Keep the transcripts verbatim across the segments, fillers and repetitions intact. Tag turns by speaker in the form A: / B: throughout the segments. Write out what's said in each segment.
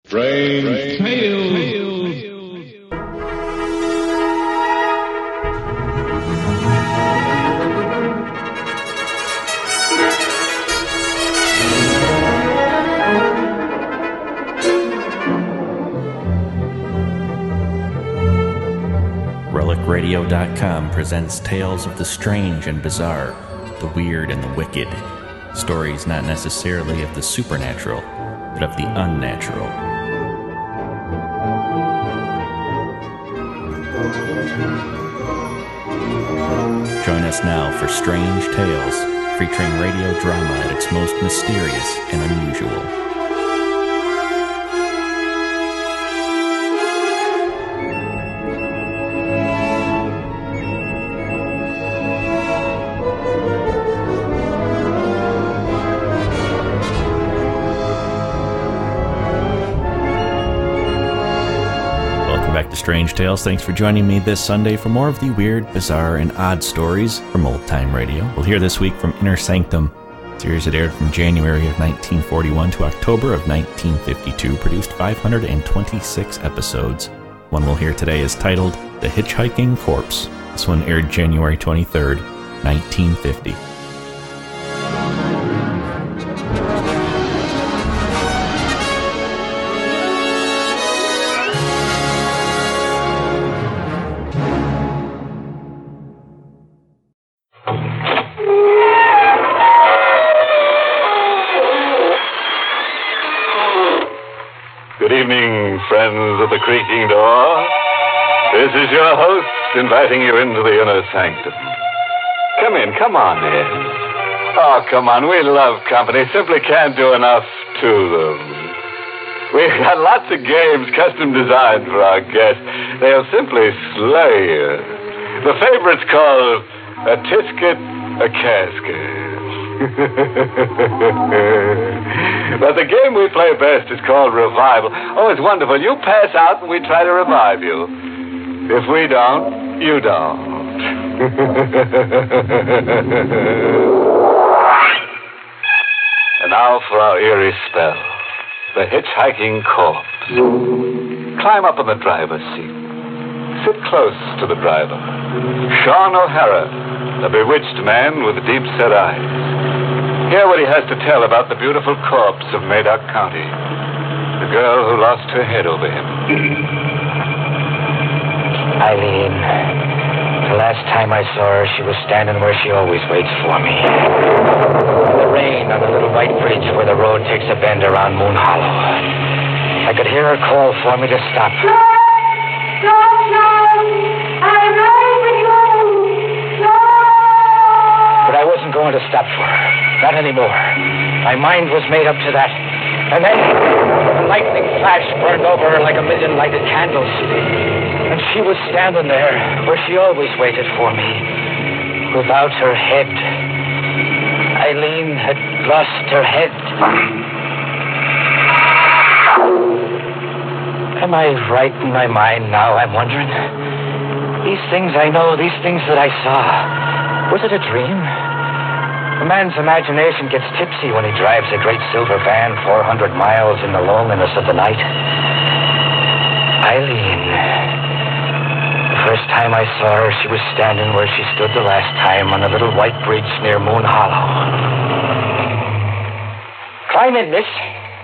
A: Strange Tales.
B: Relic Radio dot com presents tales of the strange and bizarre, the weird and the wicked. Stories not necessarily of the supernatural, but of the unnatural. Join us now for Strange Tales, featuring radio drama at its most mysterious and unusual. Back to Strange Tales. Thanks for joining me this Sunday for more of the weird, bizarre, and odd stories from old-time radio. We'll hear this week from Inner Sanctum, a series that aired from January of nineteen forty-one to October of nineteen fifty-two, produced five hundred twenty-six episodes. One we'll hear today is titled The Hitchhiking Corpse. This one aired January twenty-third, nineteen fifty.
C: Good evening, friends of the creaking door. This is your host inviting you into the inner sanctum. Come in, come on in. Oh, come on, we love company. Simply can't do enough to them. We've got lots of games custom designed for our guests. They'll simply slay you. The favorite's called a tisket, a casket. But the game we play best is called Revival. Oh, it's wonderful. You pass out and we try to revive you. If we don't, you don't. And now for our eerie spell. The Hitchhiking Corpse. Climb up in the driver's seat. Sit close to the driver. Sean O'Hara, a bewitched man with deep-set eyes. Hear what he has to tell about the beautiful corpse of Madoc County, the girl who lost her head over him.
D: Eileen. The last time I saw her, she was standing where she always waits for me. In the rain on the little white bridge where the road takes a bend around Moon Hollow. I could hear her call for me to stop.
E: No! No, no! I'm ready for you! No!
D: But I wasn't going to stop for her. Not anymore. My mind was made up to that. And then a lightning flash burned over her like a million lighted candles. And she was standing there where she always waited for me, without her head. Eileen had lost her head. Am I right in my mind now, I'm wondering? These things I know, these things that I saw, was it a dream? A man's imagination gets tipsy when he drives a great silver van four hundred miles in the loneliness of the night. Eileen. The first time I saw her, she was standing where she stood the last time on a little white bridge near Moon Hollow. Climb in, miss.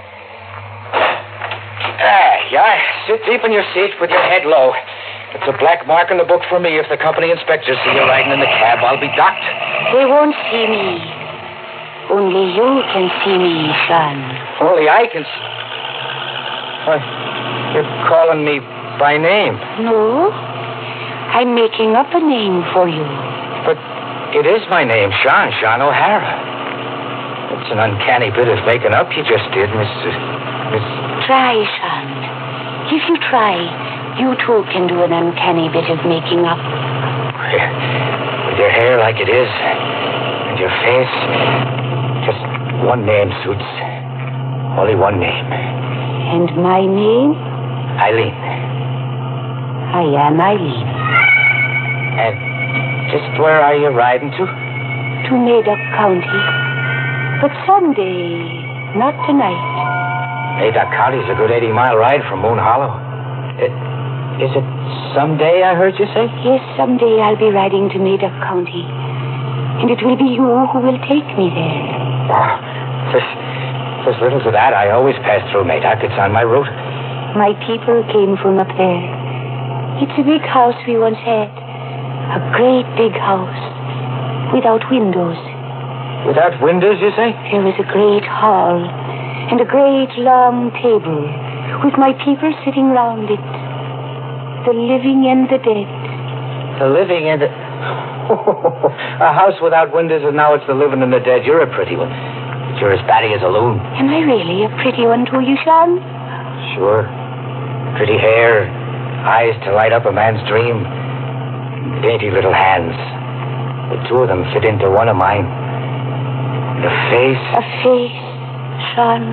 D: Ah, yeah. Sit deep in your seat with your head low. It's a black mark in the book for me. If the company inspectors see you riding in the cab, I'll be docked.
E: They won't see me. Only you can see me, son.
D: Only I can see... Uh, you're calling me by name.
E: No. I'm making up a name for you.
D: But it is my name, Sean, Sean O'Hara. It's an uncanny bit of making up you just did, Miss... Uh, Miss...
E: Try, son. If you try, you too can do an uncanny bit of making up.
D: With your hair like it is, and your face, just one name suits. Only one name.
E: And my name?
D: Eileen.
E: I am Eileen.
D: And just where are you riding to?
E: To Madoc County. But someday, not tonight.
D: Madoc County's a good eighty-mile ride from Moon Hollow. It, is it someday, I heard you say?
E: Yes, someday I'll be riding to Madoc County. And it will be you who will take me there.
D: Oh, there's, there's little to that. I always pass through Madoc. It's on my route.
E: My people came from up there. It's a big house we once had. A great big house. Without windows.
D: Without windows, you say?
E: There was a great hall. And a great long table. With my people sitting round it. The living and the dead.
D: The living and the... A house without windows, and now it's the living and the dead. You're a pretty one. But you're as batty as a loon.
E: Am I really a pretty one to you, Sean?
D: Sure. Pretty hair. Eyes to light up a man's dream. Dainty little hands. The two of them fit into one of mine. The face...
E: A face, Sean.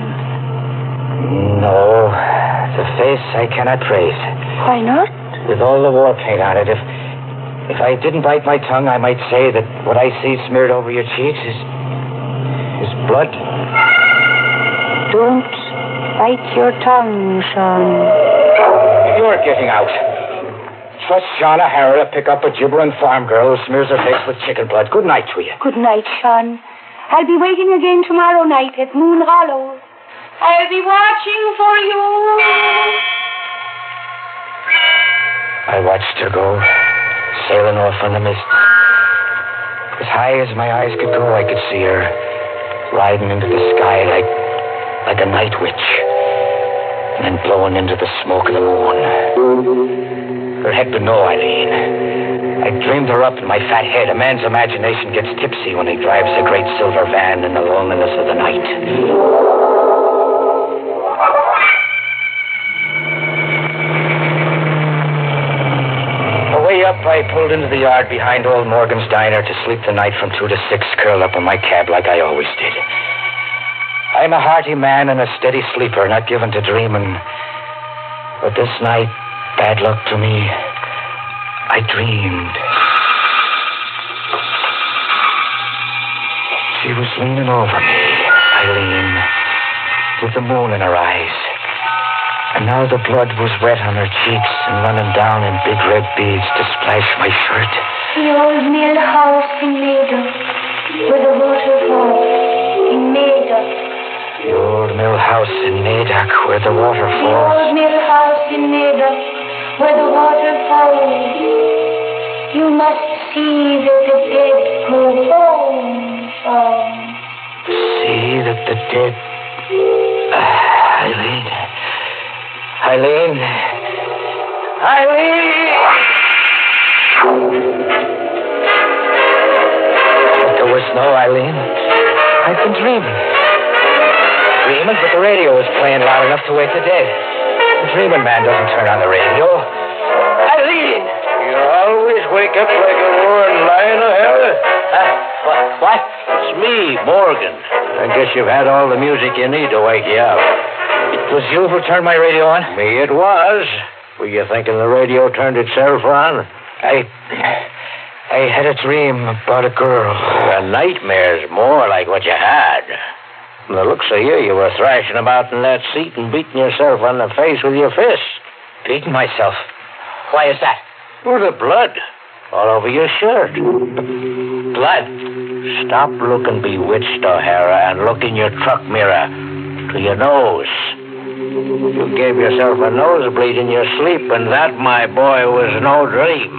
D: No. The face I cannot praise.
E: Why not?
D: With all the war paint on it, if... If I didn't bite my tongue, I might say that what I see smeared over your cheeks is... is blood.
E: Don't bite your tongue, Sean.
D: You're getting out. Trust Sean O'Hara to pick up a gibbering farm girl who smears her face with chicken blood. Good night to you.
E: Good night, Sean. I'll be waiting again tomorrow night at Moon Hollow. I'll be watching for you.
D: I watched her go, sailing off in the mist. As high as my eyes could go, I could see her riding into the sky like like a night witch, and then blowing into the smoke of the moon. Her head would know, Eileen. I dreamed her up in my fat head. A man's imagination gets tipsy when he drives a great silver van in the loneliness of the night. Way up, I pulled into the yard behind old Morgan's diner to sleep the night from two to six, curled up in my cab like I always did. I'm a hearty man and a steady sleeper, not given to dreaming. But this night, bad luck to me, I dreamed. She was leaning over me, Eileen, with the moon in her eyes. And now the blood was wet on her cheeks and running down in big red beads to splash my shirt.
E: The old mill house in Madoc, where the water falls, in Madoc.
D: The old mill house in Madoc, where the water
E: The
D: falls.
E: old mill house in Madoc, where the water falls. You must see that the dead go home, Sean.
D: See that the dead... Uh, Eileen... Eileen... Eileen! But there was no Eileen. I'd been dreaming. Dreaming, but the radio was playing loud enough to wake the dead. The dreaming man doesn't turn on the radio. Eileen!
F: You always wake up like a roaring lion, O'Hara.
D: Huh? What? What?
F: It's me, Morgan. I guess you've had all the music you need to wake you up.
D: It was you who turned my radio on?
F: Me it was. Were you thinking the radio turned itself on?
D: I... I had a dream about a girl.
F: A nightmare's more like what you had. From the looks of you, you were thrashing about in that seat and beating yourself on the face with your fists.
D: Beating myself? Why is that?
F: Well, the blood all over your shirt.
D: Blood?
F: Stop looking bewitched, O'Hara, and look in your truck mirror to your nose. You gave yourself a nosebleed in your sleep, and that, my boy, was no dream.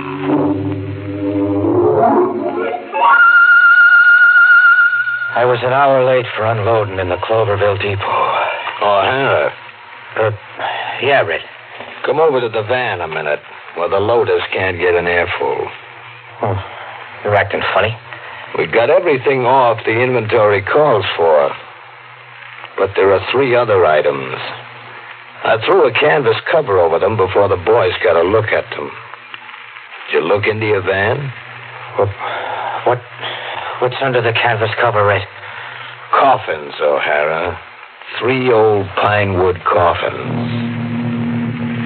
D: I was an hour late for unloading in the Cloverville depot.
F: O'Hara.
D: Uh, yeah, Red.
F: Come over to the van a minute, where the loaders can't get an airful.
D: Oh, you're acting funny.
F: We got everything off the inventory calls for. But there are three other items. I threw a canvas cover over them before the boys got a look at them. Did you look into your van?
D: What? What? What's under the canvas cover, Red?
F: Coffins, O'Hara. Three old pine wood coffins.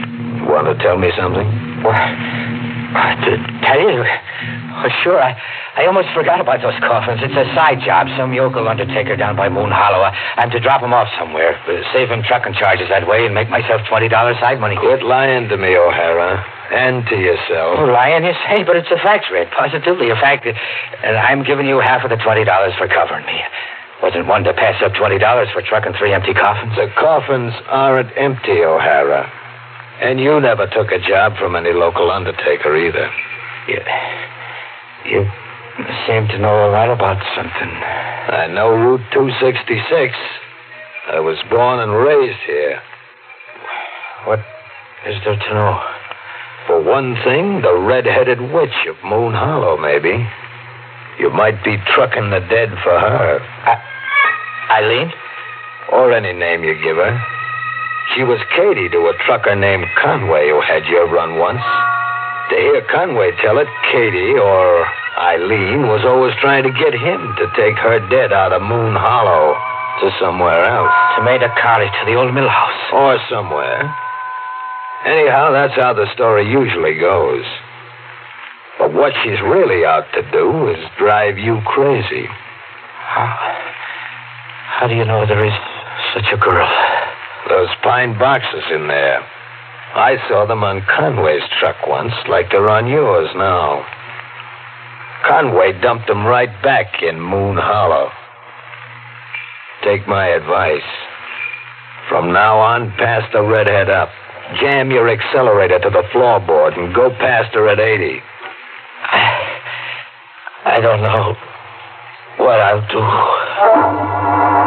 F: Want to tell me something?
D: What? To tell you? Oh, sure, I, I almost forgot about those coffins. It's a side job. Some yokel undertaker down by Moon Hollow. I'm to drop him off somewhere. Uh, save him trucking charges that way and make myself twenty dollars side money.
F: Quit lying to me, O'Hara. And to yourself.
D: Oh, lying, you say? But it's a fact, Red. Positively a fact. And I'm giving you half of the twenty dollars for covering me. Wasn't one to pass up twenty dollars for trucking three empty coffins.
F: The coffins aren't empty, O'Hara. And you never took a job from any local undertaker either.
D: You, you seem to know a lot about something.
F: I know Route two sixty-six. I was born and raised here.
D: What is there to know?
F: For one thing, the red-headed witch of Moon Hollow, maybe. You might be trucking the dead for her.
D: I, Eileen?
F: Or any name you give her. She was Katie to a trucker named Conway who had your run once. To hear Conway tell it, Katie, or Eileen, was always trying to get him to take her dead out of Moon Hollow to somewhere else.
D: To Maidakari, to the old mill house.
F: Or somewhere. Anyhow, that's how the story usually goes. But what she's really out to do is drive you crazy.
D: How, how do you know there is such a girl?
F: Those pine boxes in there. I saw them on Conway's truck once, like they're on yours now. Conway dumped them right back in Moon Hollow. Take my advice. From now on, pass the redhead up. Jam your accelerator to the floorboard and go past her at eighty.
D: I, I don't know what I'll do.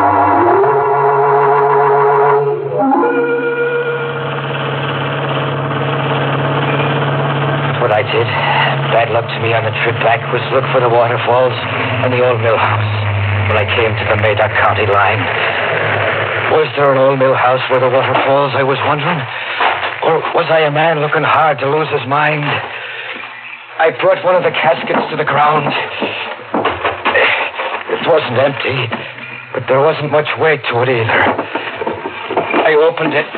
D: What I did, bad luck to me on the trip back, was look for the waterfalls and the old mill house. When I came to the Madoc County line, was there an old mill house where the waterfalls, I was wondering? Or was I a man looking hard to lose his mind? I brought one of the caskets to the ground. It wasn't empty, but there wasn't much weight to it either. I opened it.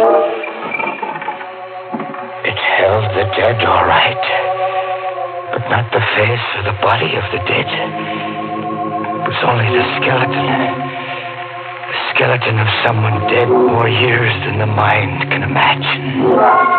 D: It held the dead, all right, but not the face or the body of the dead. It was only the skeleton. The skeleton of someone dead more years than the mind can imagine.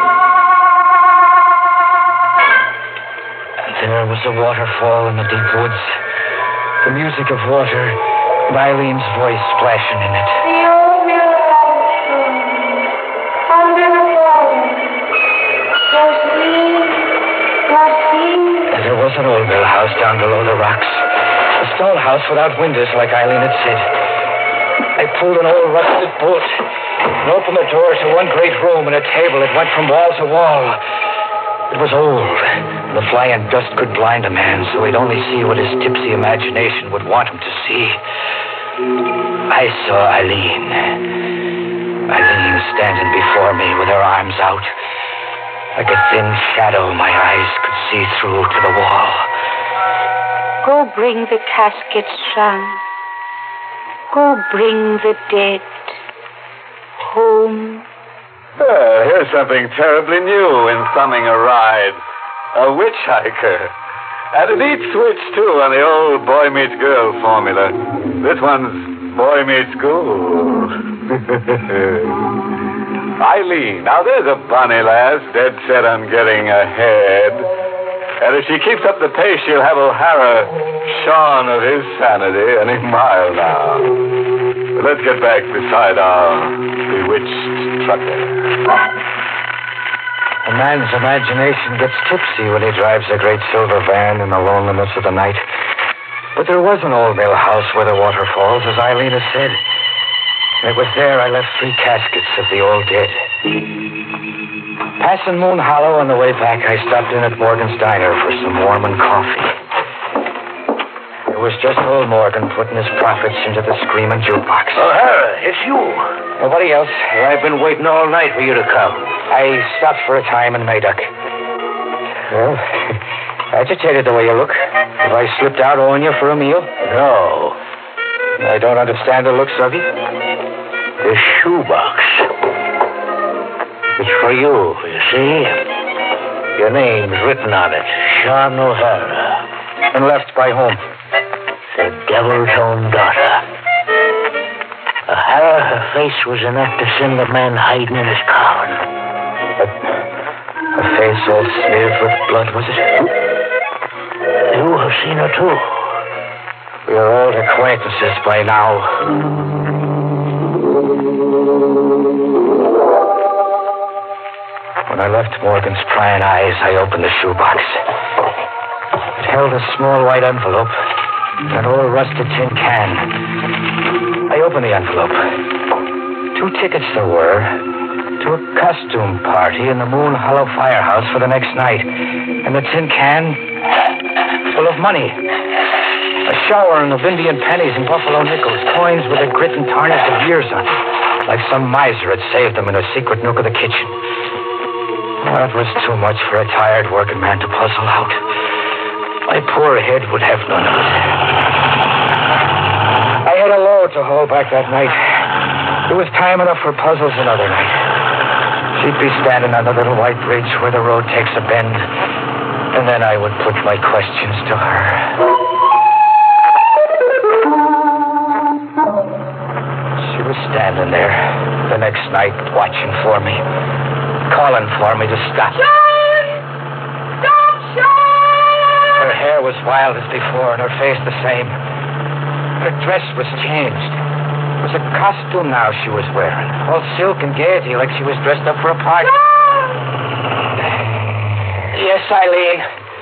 D: There was a waterfall in the deep woods. The music of water, and Eileen's voice splashing in it.
E: The old mill house, under the water. Rosine, Rosine.
D: And there was an old mill house down below the rocks. A stone house without windows, like Eileen had said. I pulled an old rusted bolt and opened the door to one great room and a table that went from wall to wall. It was old. The flying dust could blind a man, so he'd only see what his tipsy imagination would want him to see. I saw Eileen. Eileen standing before me with her arms out. Like a thin shadow my eyes could see through to the wall.
E: Go bring the casket, son. Go bring the dead home.
C: Well, here's something terribly new in thumbing a ride. A witch hiker. And a neat switch, too, on the old boy meets girl formula. This one's boy meets school. Eileen. Now, there's a bonny lass dead set on getting ahead. And if she keeps up the pace, she'll have O'Hara shorn of his sanity any mile now. But let's get back beside our bewitched trucker.
D: A man's imagination gets tipsy when he drives a great silver van in the loneliness of the night. But there was an old mill house where the water falls, as Eileen has said. And it was there I left three caskets of the old dead. Passing Moon Hollow on the way back, I stopped in at Morgan's Diner for some warm and coffee. It was just old Morgan putting his profits into the screaming jukebox.
F: O'Hara, it's you.
D: Nobody else.
F: I've been waiting all night for you to come.
D: I stopped for a time in Madoc. Well, agitated the way you look. Have I slipped out owing you for a meal?
F: No.
D: I don't understand the looks of you.
F: The shoebox. It's for you, you see? Your name's written on it. Sean O'Hara.
D: and left by whom?
G: The devil's own daughter. O'Hara, her face was enough to send the man hiding in his coffin.
D: But her face all smeared with blood, was it?
G: You have seen her too.
D: We are old acquaintances by now. When I left Morgan's prying eyes, I opened the shoebox. It held a small white envelope and an old rusted tin can. I opened the envelope. Two tickets there were to a costume party in the Moon Hollow Firehouse for the next night. And the tin can full of money. A showering of Indian pennies and buffalo nickels, coins with the grit and tarnish of years on them, like some miser had saved them in a secret nook of the kitchen. That was too much for a tired working man to puzzle out. My poor head would have none of it. I had a load to hold back that night. It was time enough for puzzles another night. She'd be standing on the little white bridge where the road takes a bend, and then I would put my questions to her. She was standing there the next night, watching for me, calling for me to stop.
E: Sean! Stop, Sean!
D: Her hair was wild as before, and her face the same. Her dress was changed. It was a costume now she was wearing, all silk and gaiety, like she was dressed up for a party.
E: Sean!
D: Yes, Eileen.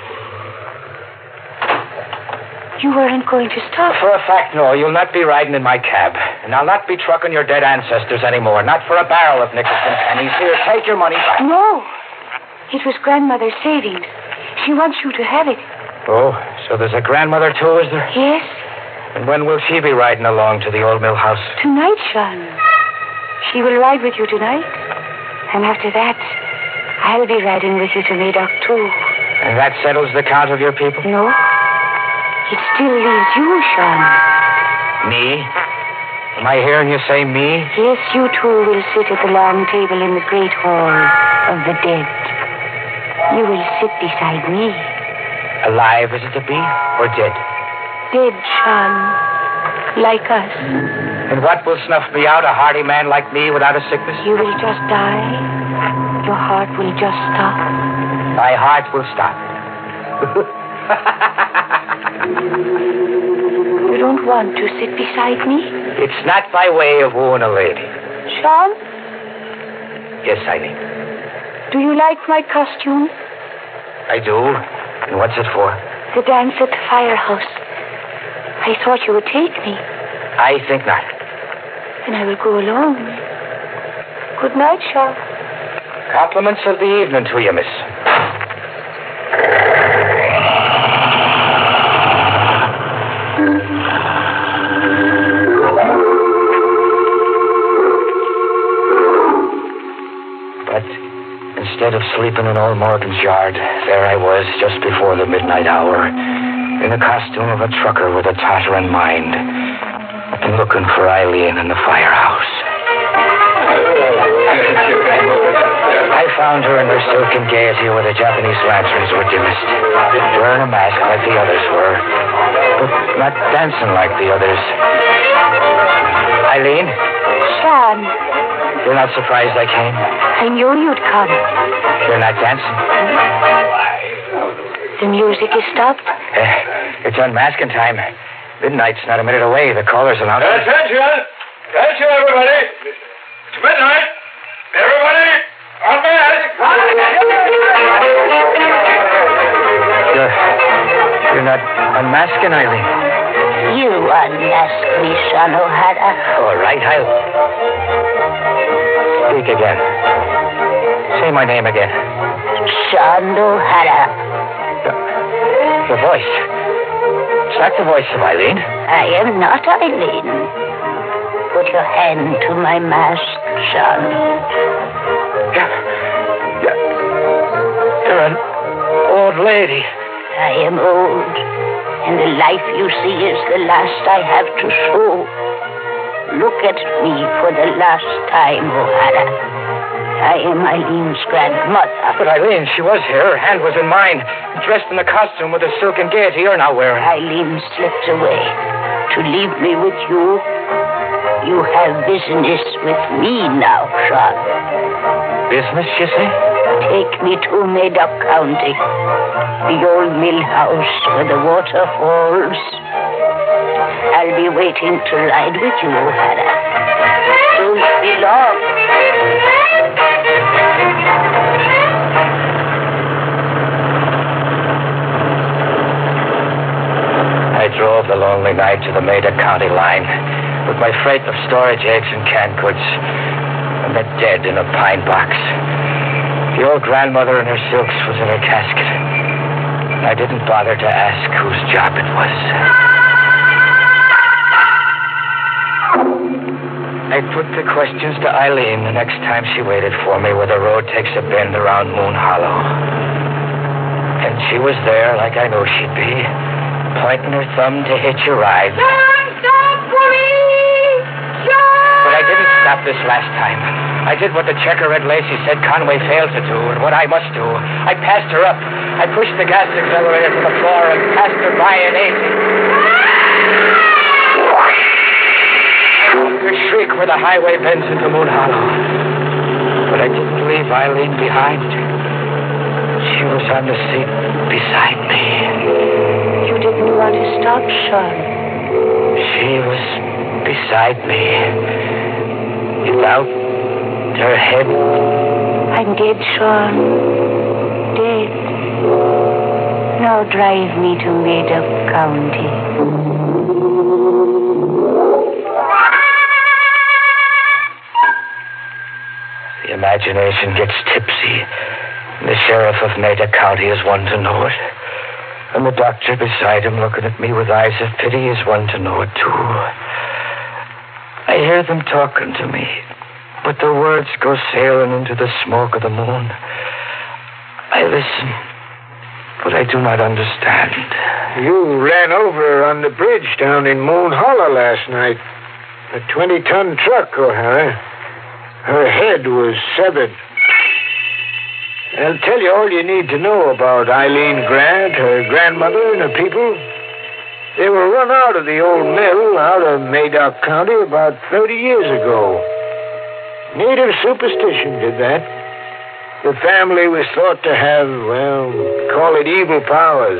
E: You weren't going to stop.
D: For a fact, no. You'll not be riding in my cab. And I'll not be trucking your dead ancestors anymore. Not for a barrel of nickels and pennies. Here, take your money back.
E: No. It was grandmother's savings. She wants you to have it.
D: Oh, so there's a grandmother, too, is there?
E: Yes.
D: And when will she be riding along to the old mill house?
E: Tonight, Sean. She will ride with you tonight. And after that, I'll be riding with you to Madoc, too.
D: And that settles the count of your people?
E: No. It still leaves you, Sean.
D: Me? Am I hearing you say me?
E: Yes, you two will sit at the long table in the great hall of the dead. You will sit beside me.
D: Alive is it to be, or dead?
E: Dead, Sean. Like us.
D: And what will snuff me out, a hardy man like me without a sickness?
E: You will just die. Your heart will just stop.
D: My heart will stop.
E: You don't want to sit beside me?
D: It's not by way of wooing a lady.
E: Sean,
D: Yes, Eileen.
E: do you like my costume?
D: I do. And what's it for?
E: The dance at the firehouse. I thought you would take me.
D: I think not.
E: Then I will go alone. Good night, Sean.
D: Compliments of the evening to you, miss. But instead of sleeping in old Morgan's yard, there I was just before the midnight hour, in the costume of a trucker with a tottering mind, and looking for Eileen in the firehouse. I found her in her silken gaiety where the Japanese lanterns were dimmest, wearing a mask like the others were, but not dancing like the others. Eileen,
E: Sean,
D: you're not surprised I came?
E: I knew you'd come.
D: You're not dancing?
E: The music is stopped.
D: Uh, it's unmasking time. Midnight's not a minute away. The caller's announcing.
C: Attention! Attention, everybody! It's midnight! Everybody, unmask!
D: You're, you're not unmasking, Eileen.
G: You unmasked me, Sean O'Hara.
D: All right, I'll... Speak again. Say my name again.
G: Sean O'Hara.
D: The voice. It's not the voice of Eileen.
G: I am not Eileen. Put your hand to my mask, Sean.
D: You're, you're an old lady.
G: I am old, and the life you see is the last I have to show. Look at me for the last time, O'Hara. I am Eileen's grandmother.
D: But Eileen, she was here. Her hand was in mine. Dressed in the costume with the silken gaiety you're now wearing.
G: Eileen slipped away to leave me with you. You have business with me now, Sean.
D: Business, you say?
G: Take me to Madoc County. The old mill house where the water falls. I'll be waiting to ride with you, O'Hara. Don't be long.
D: I drove the lonely night to the Madoc County line with my freight of storage eggs and canned goods, and met dead in a pine box. The old grandmother in her silks was in her casket. I didn't bother to ask whose job it was. I put the questions to Eileen the next time she waited for me where the road takes a bend around Moon Hollow. And she was there like I knew she'd be, pointing her thumb to hitch a ride.
E: John, stop for me! John!
D: But I didn't stop this last time. I did what the checker-red Lacey said Conway failed to do, and what I must do. I passed her up. I pushed the gas accelerator to the floor and passed her by an eighty. I shriek where the highway bends into Moon Hollow. But I didn't leave Eileen behind. She was on the seat beside me.
G: You didn't want to stop, Sean.
D: She was beside me. Without her head.
G: I'm dead, Sean. Dead. Now drive me to Madoc County.
D: The imagination gets tipsy. The sheriff of Madoc County is one to know it. And the doctor beside him looking at me with eyes of pity is one to know it, too. I hear them talking to me, but the words go sailing into the smoke of the moon. I listen, but I do not understand.
H: You ran over her on the bridge down in Moon Hollow last night. A twenty-ton truck, O'Hara. Her head was severed. I'll tell you all you need to know about Eileen Grant, her grandmother, and her people. They were run out of the old mill out of Madoc County about thirty years ago. Native superstition did that. The family was thought to have, well, call it evil powers.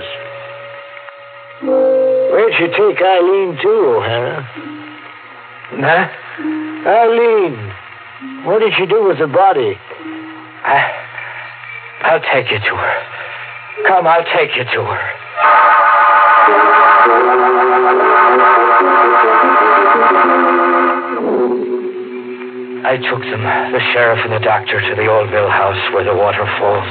H: Where'd you take Eileen to, O'Hara?
D: Huh?
H: Eileen, what did you do with the body?
D: I, I'll take you to her. Come, I'll take you to her. I took them, the sheriff and the doctor, to the old mill house where the water falls.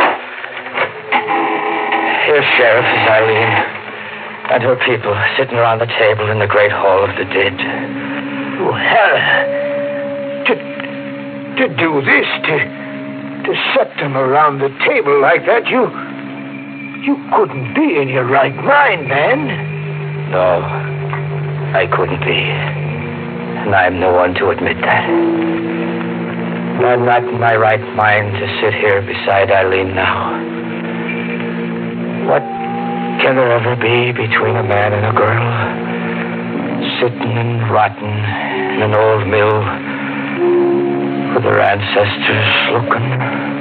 D: Here, Sheriff, is Eileen and her people sitting around the table in the great hall of the dead.
H: O'Hara, to, to do this, to, to set them around the table like that, you, you couldn't be in your right mind, man.
D: No, I couldn't be. And I'm the one to admit that. I'm not in my right mind to sit here beside Eileen now. What can there ever be between a man and a girl? Sitting and rotting in an old mill with their ancestors looking,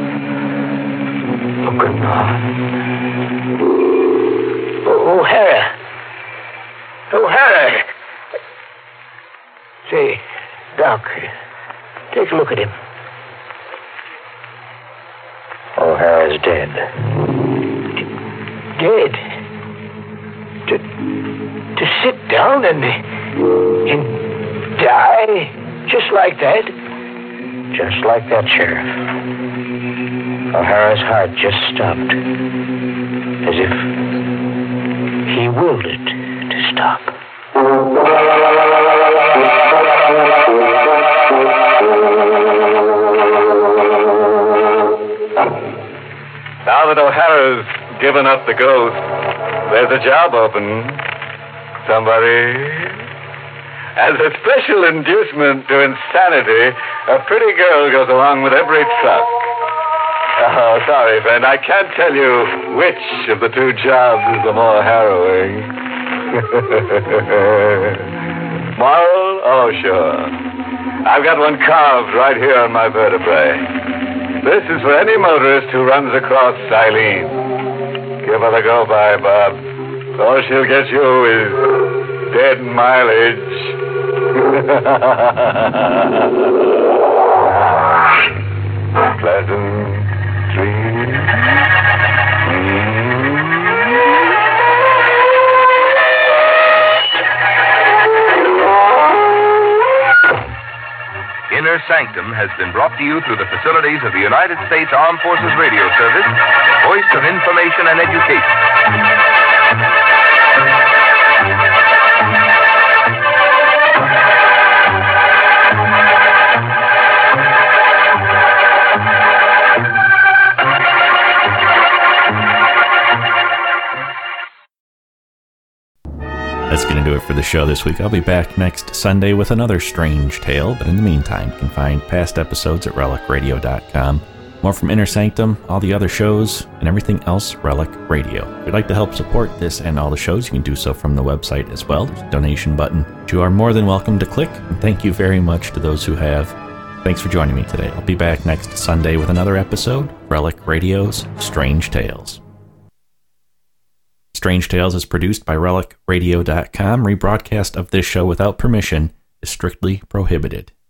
D: looking on.
H: Oh, O'Hara. O'Hara. Say, Doc, take a look at him.
D: O'Hara's dead.
H: D- dead? To, to sit down and, and die just like that?
D: Just like that, Sheriff. O'Hara's heart just stopped. As if he willed it to stop.
C: Now that O'Hara's given up the ghost, there's a job open. Somebody? As a special inducement to insanity, a pretty girl goes along with every truck. Oh, sorry, friend. I can't tell you which of the two jobs is the more harrowing. Moral? Oh, sure. I've got one carved right here on my vertebrae. This is for any motorist who runs across Eileen. Give her the go-by, Bob. All she'll get you is dead mileage. Pleasant dreams.
I: Inner Sanctum has been brought to you through the facilities of the United States Armed Forces Radio Service, the voice of information and education.
B: That's going to do it for the show this week. I'll be back next Sunday with another strange tale, but in the meantime, you can find past episodes at relic radio dot com. More from Inner Sanctum, all the other shows, and everything else Relic Radio. If you'd like to help support this and all the shows, you can do so from the website as well. There's a donation button which you are more than welcome to click, and thank you very much to those who have. Thanks for joining me today. I'll be back next Sunday with another episode, Relic Radio's Strange Tales. Strange Tales is produced by relic radio dot com. Rebroadcast of this show without permission is strictly prohibited.